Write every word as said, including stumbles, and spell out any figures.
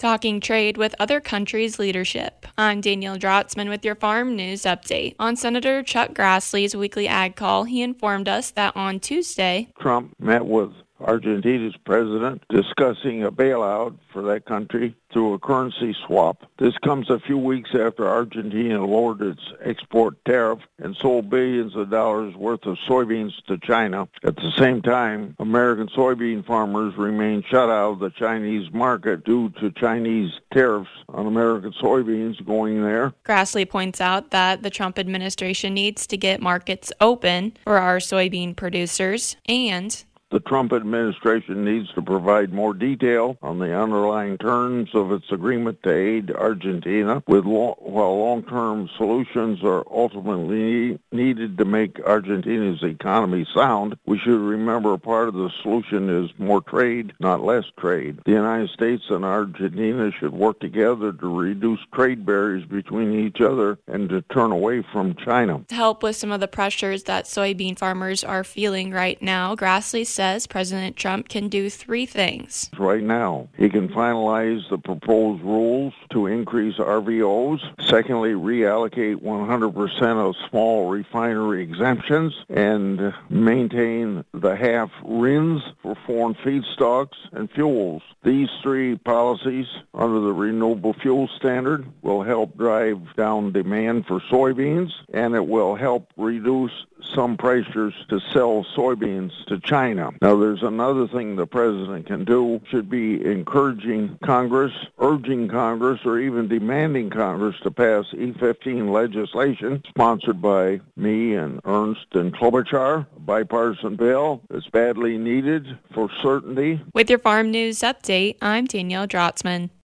talking trade with other countries' leadership. I'm Danielle Drotzman with your Farm News Update. On Senator Chuck Grassley's weekly ag call, he informed us that on Tuesday, Trump met with Argentina's president discussing a bailout for that country through a currency swap. This comes a few weeks after Argentina lowered its export tariff and sold billions of dollars worth of soybeans to China. At the same time, American soybean farmers remain shut out of the Chinese market due to Chinese tariffs on American soybeans going there. Grassley points out that the Trump administration needs to get markets open for our soybean producers, and the Trump administration needs to provide more detail on the underlying terms of its agreement to aid Argentina, with lo- while long-term solutions are ultimately needed to make Argentina's economy sound. We should remember part of the solution is more trade, not less trade. The United States and Argentina should work together to reduce trade barriers between each other and to turn away from China. To help with some of the pressures that soybean farmers are feeling right now, Grassley said says President Trump can do three things. Right now, he can finalize the proposed rules to increase R V Os. Secondly, reallocate one hundred percent of small refinery exemptions and maintain the half R I Ns for foreign feedstocks and fuels. These three policies under the Renewable Fuel Standard will help drive down demand for soybeans, and it will help reduce some pressures to sell soybeans to China. Now, there's another thing the president can do, should be encouraging Congress, urging Congress, or even demanding Congress to pass E fifteen legislation sponsored by me and Ernst and Klobuchar, a bipartisan bill that's badly needed for certainty. With your Farm News Update, I'm Danielle Drotzman.